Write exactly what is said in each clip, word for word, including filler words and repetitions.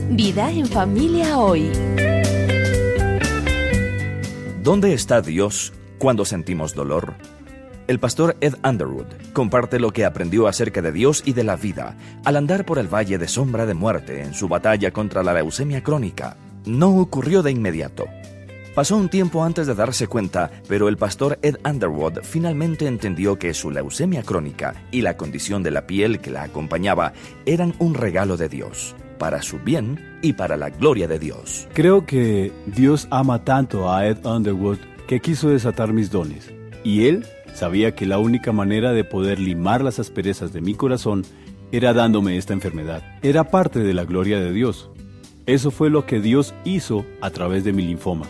Vida en familia hoy. ¿Dónde está Dios cuando sentimos dolor? El pastor Ed Underwood comparte lo que aprendió acerca de Dios y de la vida al andar por el valle de sombra de muerte en su batalla contra la leucemia crónica. No ocurrió de inmediato. Pasó un tiempo antes de darse cuenta, pero el pastor Ed Underwood finalmente entendió que su leucemia crónica y la condición de la piel que la acompañaba eran un regalo de Dios, para su bien y para la gloria de Dios. Creo que Dios ama tanto a Ed Underwood que quiso desatar mis dones, y Él sabía que la única manera de poder limar las asperezas de mi corazón era dándome esta enfermedad. Era parte de la gloria de Dios. Eso fue lo que Dios hizo a través de mi linfoma.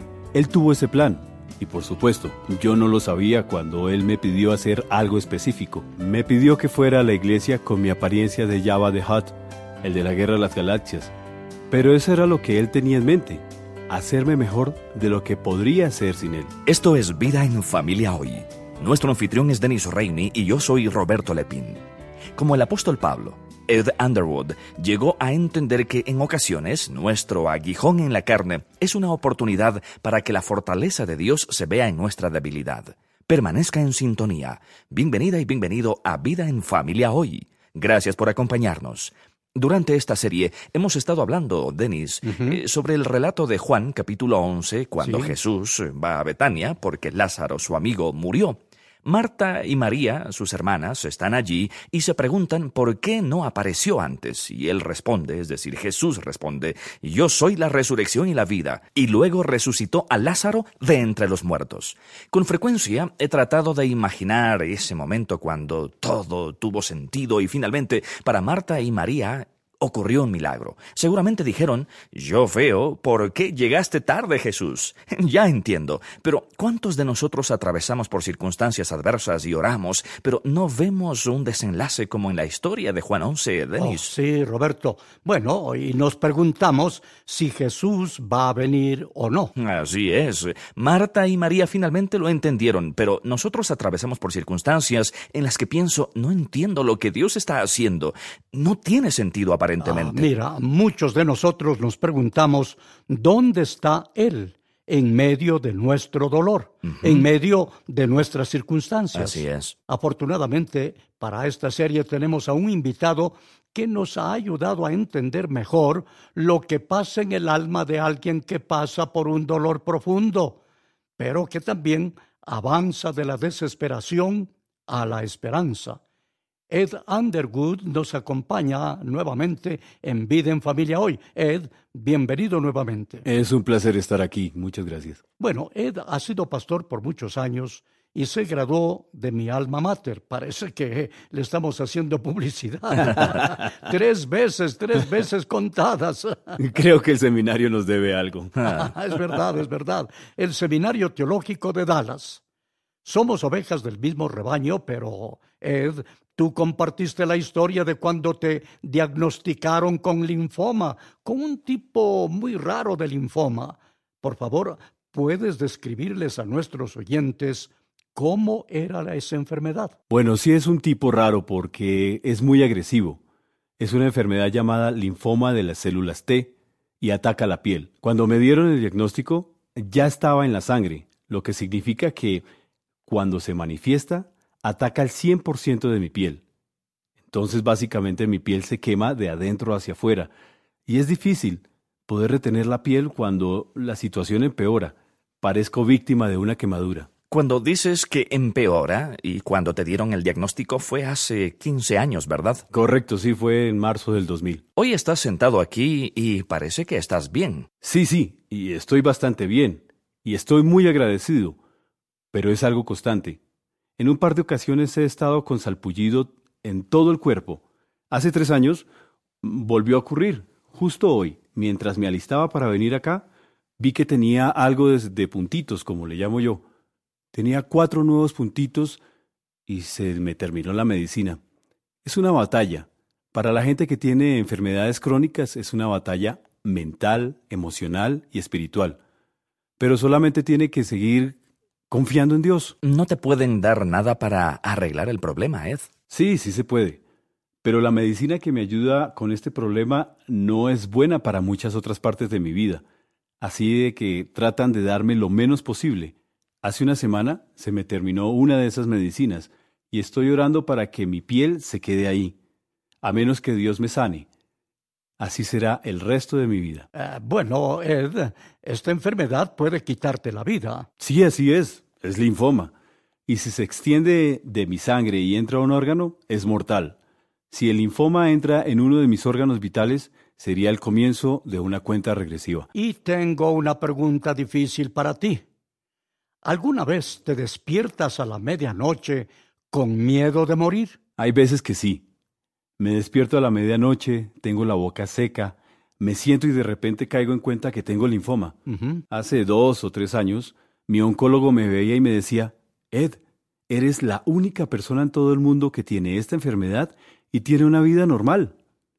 Él tuvo ese plan, y por supuesto, yo no lo sabía cuando Él me pidió hacer algo específico. Me pidió que fuera a la iglesia con mi apariencia de Jabba the Hutt, el de la Guerra de las Galaxias. Pero eso era lo que Él tenía en mente, hacerme mejor de lo que podría ser sin Él. Esto es Vida en Familia Hoy. Nuestro anfitrión es Dennis Rainey y yo soy Roberto Lepín. Como el apóstol Pablo, Ed Underwood llegó a entender que en ocasiones nuestro aguijón en la carne es una oportunidad para que la fortaleza de Dios se vea en nuestra debilidad. Permanezca en sintonía. Bienvenida y bienvenido a Vida en Familia Hoy. Gracias por acompañarnos. Durante esta serie hemos estado hablando, Denis, uh-huh. eh, sobre el relato de Juan, capítulo once, cuando sí. Jesús va a Betania porque Lázaro, su amigo, murió. Marta y María, sus hermanas, están allí y se preguntan por qué no apareció antes. Y él responde, es decir, Jesús responde, yo soy la resurrección y la vida. Y luego resucitó a Lázaro de entre los muertos. Con frecuencia he tratado de imaginar ese momento cuando todo tuvo sentido y finalmente para Marta y María ocurrió un milagro. Seguramente dijeron, yo veo por qué llegaste tarde, Jesús. Ya entiendo, pero ¿cuántos de nosotros atravesamos por circunstancias adversas y oramos, pero no vemos un desenlace como en la historia de Juan once, Denis? Oh, sí, Roberto. Bueno, y nos preguntamos si Jesús va a venir o no. Así es. Marta y María finalmente lo entendieron, pero nosotros atravesamos por circunstancias en las que pienso, no entiendo lo que Dios está haciendo. No tiene sentido aparentemente. Ah, mira, muchos de nosotros nos preguntamos, ¿dónde está Él en medio de nuestro dolor, uh-huh. en medio de nuestras circunstancias? Así es. Afortunadamente, para esta serie tenemos a un invitado que nos ha ayudado a entender mejor lo que pasa en el alma de alguien que pasa por un dolor profundo, pero que también avanza de la desesperación a la esperanza. Ed Underwood nos acompaña nuevamente en Vida en Familia Hoy. Ed, bienvenido nuevamente. Es un placer estar aquí. Muchas gracias. Bueno, Ed ha sido pastor por muchos años y se graduó de mi alma mater. Parece que le estamos haciendo publicidad. tres veces, tres veces contadas. Creo que el seminario nos debe algo. Es verdad, es verdad. El Seminario Teológico de Dallas. Somos ovejas del mismo rebaño, pero, Ed, tú compartiste la historia de cuando te diagnosticaron con linfoma, con un tipo muy raro de linfoma. Por favor, ¿puedes describirles a nuestros oyentes cómo era esa enfermedad? Bueno, sí es un tipo raro porque es muy agresivo. Es una enfermedad llamada linfoma de las células T y ataca la piel. Cuando me dieron el diagnóstico, ya estaba en la sangre, lo que significa que cuando se manifiesta, ataca el cien por ciento de mi piel. Entonces, básicamente, mi piel se quema de adentro hacia afuera. Y es difícil poder retener la piel cuando la situación empeora. Parezco víctima de una quemadura. Cuando dices que empeora, y cuando te dieron el diagnóstico fue hace quince años, ¿verdad? Correcto, sí, fue en marzo del dos mil. Hoy estás sentado aquí y parece que estás bien. Sí, sí, y estoy bastante bien. Y estoy muy agradecido. Pero es algo constante. En un par de ocasiones he estado con salpullido en todo el cuerpo. Hace tres años volvió a ocurrir. Justo hoy, mientras me alistaba para venir acá, vi que tenía algo de, de puntitos, como le llamo yo. Tenía cuatro nuevos puntitos y se me terminó la medicina. Es una batalla. Para la gente que tiene enfermedades crónicas es una batalla mental, emocional y espiritual. Pero solamente tiene que seguir confiando en Dios. ¿No te pueden dar nada para arreglar el problema, Ed? Sí, sí se puede. pero la medicina que me ayuda con este problema no es buena para muchas otras partes de mi vida, así de que tratan de darme lo menos posible. Hace una semana se me terminó una de esas medicinas y estoy orando para que mi piel se quede ahí, a menos que Dios me sane. Así será el resto de mi vida. Eh, bueno, Ed, esta enfermedad puede quitarte la vida. Sí, así es. Es linfoma. Y si se extiende de mi sangre y entra a un órgano, es mortal. Si el linfoma entra en uno de mis órganos vitales, sería el comienzo de una cuenta regresiva. Y tengo una pregunta difícil para ti. ¿Alguna vez te despiertas a la medianoche con miedo de morir? Hay veces que sí. Me despierto a la medianoche, tengo la boca seca, me siento y de repente caigo en cuenta que tengo linfoma. Uh-huh. Hace dos o tres años, mi oncólogo me veía y me decía, Ed, eres la única persona en todo el mundo que tiene esta enfermedad y tiene una vida normal.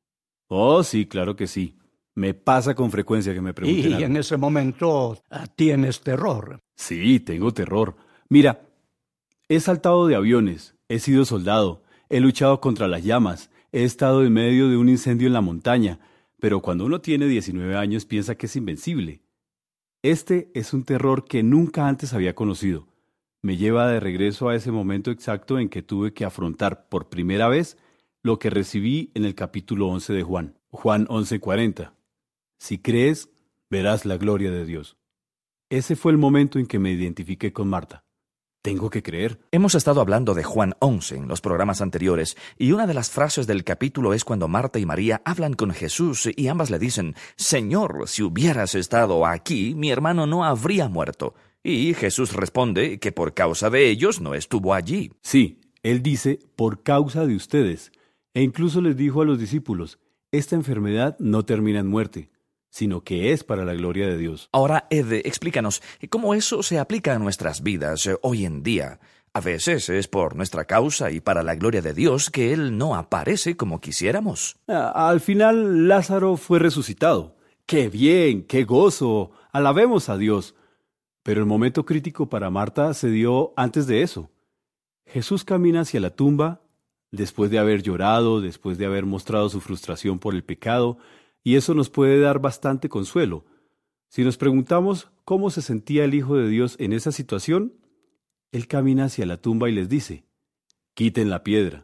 Oh, sí, claro que sí. Me pasa con frecuencia que me pregunten Y algo. en ese momento uh, tienes terror. Sí, tengo terror. Mira, he saltado de aviones, he sido soldado, he luchado contra las llamas, he estado en medio de un incendio en la montaña, pero cuando uno tiene diecinueve años piensa que es invencible. Este es un terror que nunca antes había conocido. Me lleva de regreso a ese momento exacto en que tuve que afrontar por primera vez lo que recibí en el capítulo once de Juan, Juan once cuarenta. Si crees, verás la gloria de Dios. Ese fue el momento en que me identifiqué con Marta. Tengo que creer. Hemos estado hablando de Juan once en los programas anteriores, y una de las frases del capítulo es cuando Marta y María hablan con Jesús y ambas le dicen, Señor, si hubieras estado aquí, mi hermano no habría muerto. Y Jesús responde que por causa de ellos no estuvo allí. Sí, él dice, por causa de ustedes. E incluso les dijo a los discípulos, esta enfermedad no termina en muerte, sino que es para la gloria de Dios. Ahora, Ed, explícanos cómo eso se aplica a nuestras vidas eh, hoy en día. A veces es por nuestra causa y para la gloria de Dios que Él no aparece como quisiéramos. Ah, Al final, Lázaro fue resucitado. ¡Qué bien! ¡Qué gozo! Alabemos a Dios. Pero el momento crítico para Marta se dio antes de eso. Jesús camina hacia la tumba, después de haber llorado, después de haber mostrado su frustración por el pecado, y eso nos puede dar bastante consuelo. Si nos preguntamos cómo se sentía el Hijo de Dios en esa situación, Él camina hacia la tumba y les dice, quiten la piedra.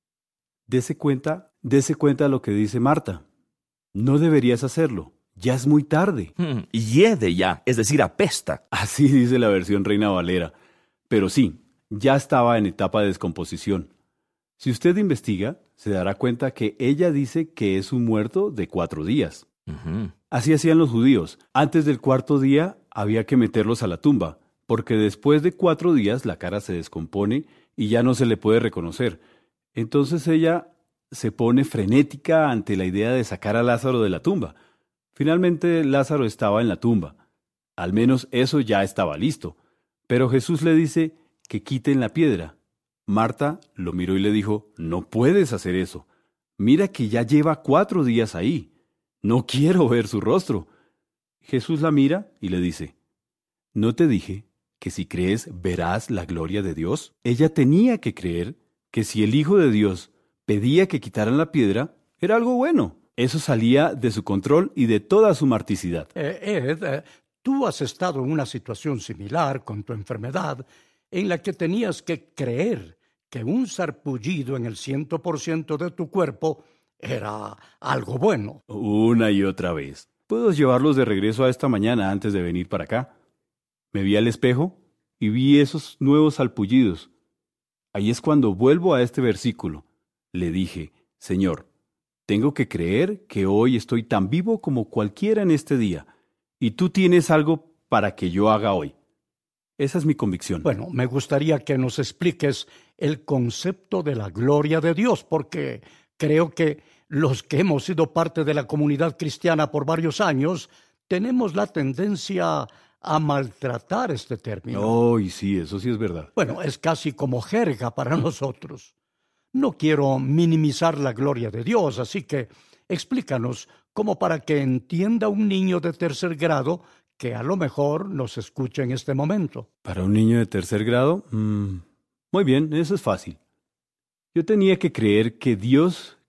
Dese cuenta, dese cuenta lo que dice Marta. No deberías hacerlo, ya es muy tarde. Hmm, hiede ya, es decir, apesta. Así dice la versión Reina Valera. Pero sí, ya estaba en etapa de descomposición. Si usted investiga, se dará cuenta que ella dice que es un muerto de cuatro días. Uh-huh. Así hacían los judíos. Antes del cuarto día había que meterlos a la tumba, porque después de cuatro días la cara se descompone y ya no se le puede reconocer. Entonces ella se pone frenética ante la idea de sacar a Lázaro de la tumba. Finalmente Lázaro estaba en la tumba. Al menos eso ya estaba listo. Pero Jesús le dice que quiten la piedra. Marta lo miró y le dijo, no puedes hacer eso. Mira que ya lleva cuatro días ahí. No quiero ver su rostro. Jesús la mira y le dice, ¿no te dije que si crees verás la gloria de Dios? Ella tenía que creer que si el Hijo de Dios pedía que quitaran la piedra, era algo bueno. Eso salía de su control y de toda su marticidad. Eh, Ed, eh, tú has estado en una situación similar con tu enfermedad, en la que tenías que creer que un sarpullido en el ciento por ciento de tu cuerpo era algo bueno. Una y otra vez. Puedo llevarlos de regreso a esta mañana antes de venir para acá. Me vi al espejo y vi esos nuevos sarpullidos. Ahí es cuando vuelvo a este versículo. Le dije, Señor, tengo que creer que hoy estoy tan vivo como cualquiera en este día, y tú tienes algo para que yo haga hoy. Esa es mi convicción. Bueno, me gustaría que nos expliques el concepto de la gloria de Dios, porque creo que los que hemos sido parte de la comunidad cristiana por varios años tenemos la tendencia a maltratar este término. Oh, y sí, eso sí es verdad. Bueno, es casi como jerga para nosotros. No quiero minimizar la gloria de Dios, así que explícanos como para que entienda un niño de tercer grado que a lo mejor nos escuche en este momento. ¿Para un niño de tercer grado? Mm, muy bien, eso es fácil. Yo tenía que creer que Dios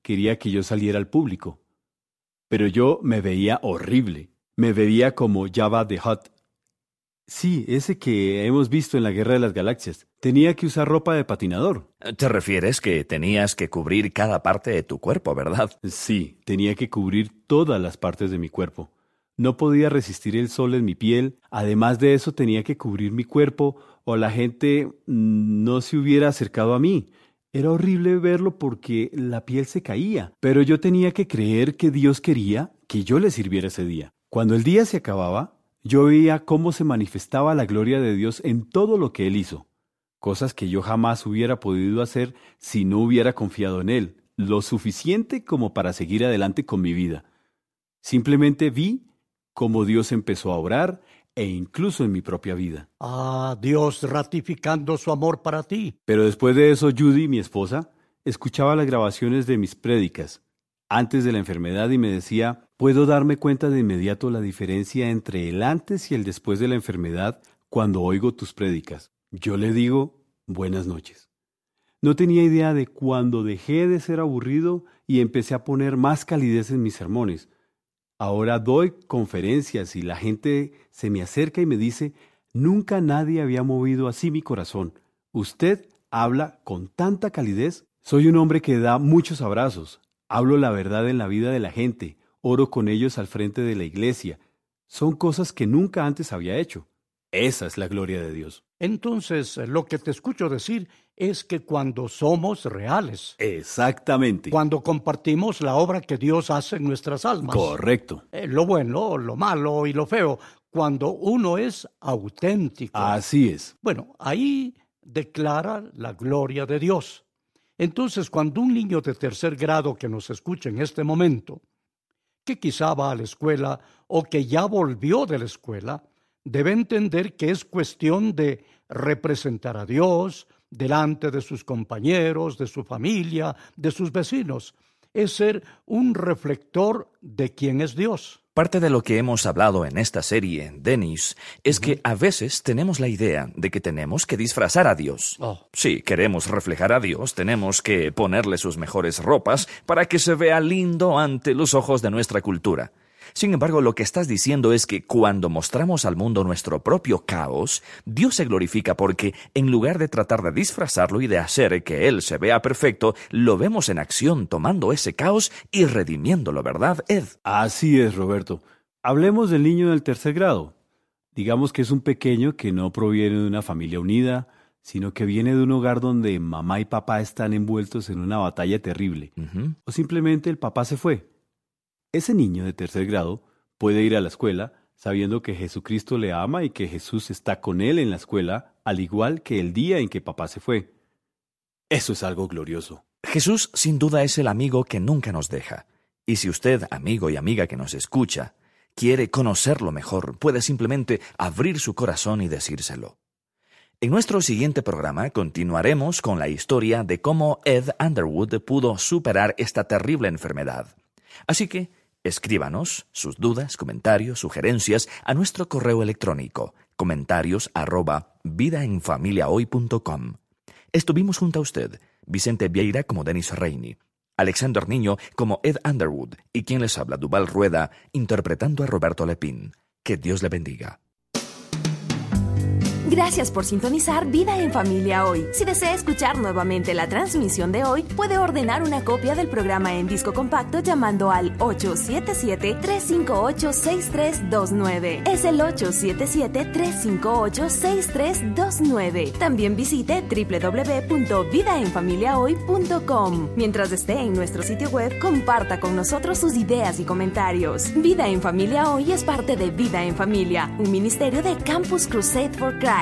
quería que yo saliera al público. Pero yo me veía horrible. Me veía como Jabba the Hutt. Sí, ese que hemos visto en la Guerra de las Galaxias. Tenía que usar ropa de patinador. Te refieres que tenías que cubrir cada parte de tu cuerpo, ¿verdad? Sí, tenía que cubrir todas las partes de mi cuerpo. No podía resistir el sol en mi piel. Además de eso, tenía que cubrir mi cuerpo o la gente no se hubiera acercado a mí. Era horrible verlo porque la piel se caía. Pero yo tenía que creer que Dios quería que yo le sirviera ese día. Cuando el día se acababa, yo veía cómo se manifestaba la gloria de Dios en todo lo que Él hizo. Cosas que yo jamás hubiera podido hacer si no hubiera confiado en Él, lo suficiente como para seguir adelante con mi vida. Simplemente vi cómo Dios empezó a obrar e incluso en mi propia vida. Ah, Dios ratificando su amor para ti. Pero después de eso, Judy, mi esposa, escuchaba las grabaciones de mis prédicas antes de la enfermedad y me decía, puedo darme cuenta de inmediato la diferencia entre el antes y el después de la enfermedad cuando oigo tus prédicas. Yo le digo, buenas noches. No tenía idea de cuando dejé de ser aburrido y empecé a poner más calidez en mis sermones. Ahora doy conferencias y la gente se me acerca y me dice, nunca nadie había movido así mi corazón. Usted habla con tanta calidez. Soy un hombre que da muchos abrazos. Hablo la verdad en la vida de la gente. Oro con ellos al frente de la iglesia. Son cosas que nunca antes había hecho. Esa es la gloria de Dios. Entonces, lo que te escucho decir es que cuando somos reales. Exactamente. Cuando compartimos la obra que Dios hace en nuestras almas. Correcto. Eh, lo bueno, lo malo y lo feo. Cuando uno es auténtico. Así es. Bueno, ahí declara la gloria de Dios. Entonces, cuando un niño de tercer grado que nos escucha en este momento, que quizá va a la escuela o que ya volvió de la escuela, debe entender que es cuestión de representar a Dios delante de sus compañeros, de su familia, de sus vecinos. Es ser un reflector de quién es Dios. Parte de lo que hemos hablado en esta serie, Dennis, es uh-huh. que a veces tenemos la idea de que tenemos que disfrazar a Dios. Oh. Si queremos reflejar a Dios, tenemos que ponerle sus mejores ropas para que se vea lindo ante los ojos de nuestra cultura. Sin embargo, lo que estás diciendo es que cuando mostramos al mundo nuestro propio caos, Dios se glorifica porque, en lugar de tratar de disfrazarlo y de hacer que Él se vea perfecto, lo vemos en acción tomando ese caos y redimiéndolo, ¿verdad, Ed? Así es, Roberto. Hablemos del niño del tercer grado. Digamos que es un pequeño que no proviene de una familia unida, sino que viene de un hogar donde mamá y papá están envueltos en una batalla terrible. Uh-huh. O simplemente el papá se fue. Ese niño de tercer grado puede ir a la escuela sabiendo que Jesucristo le ama y que Jesús está con él en la escuela, al igual que el día en que papá se fue. Eso es algo glorioso. Jesús sin duda es el amigo que nunca nos deja. Y si usted, amigo y amiga que nos escucha, quiere conocerlo mejor, puede simplemente abrir su corazón y decírselo. En nuestro siguiente programa continuaremos con la historia de cómo Ed Underwood pudo superar esta terrible enfermedad. Así que escríbanos sus dudas, comentarios, sugerencias a nuestro correo electrónico comentarios arroba vidaenfamiliahoy punto com. Estuvimos junto a usted, Vicente Vieira como Dennis Rainey, Alexander Niño como Ed Underwood y quien les habla, Duval Rueda, interpretando a Roberto Lepín. Que Dios le bendiga. Gracias por sintonizar Vida en Familia Hoy. Si desea escuchar nuevamente la transmisión de hoy, puede ordenar una copia del programa en disco compacto llamando al ocho siete siete, tres cinco ocho, seis tres dos nueve. Es el ocho siete siete, tres cinco ocho, seis tres dos nueve. También visite doble u doble u doble u punto vida en familia hoy punto com. Mientras esté en nuestro sitio web, comparta con nosotros sus ideas y comentarios. Vida en Familia Hoy es parte de Vida en Familia, un ministerio de Campus Crusade for Christ.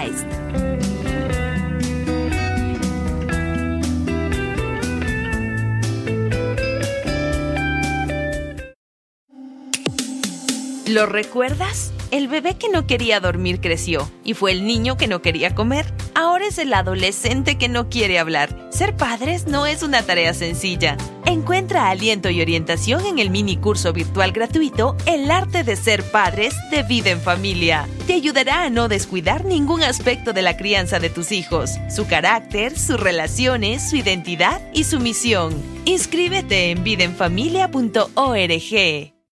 ¿Lo recuerdas? El bebé que no quería dormir creció y fue el niño que no quería comer. Ahora es el adolescente que no quiere hablar. Ser padres no es una tarea sencilla. Encuentra aliento y orientación en el mini curso virtual gratuito El arte de ser padres de Vida en Familia. Te ayudará a no descuidar ningún aspecto de la crianza de tus hijos, su carácter, sus relaciones, su identidad y su misión. Inscríbete en vida en familia punto org.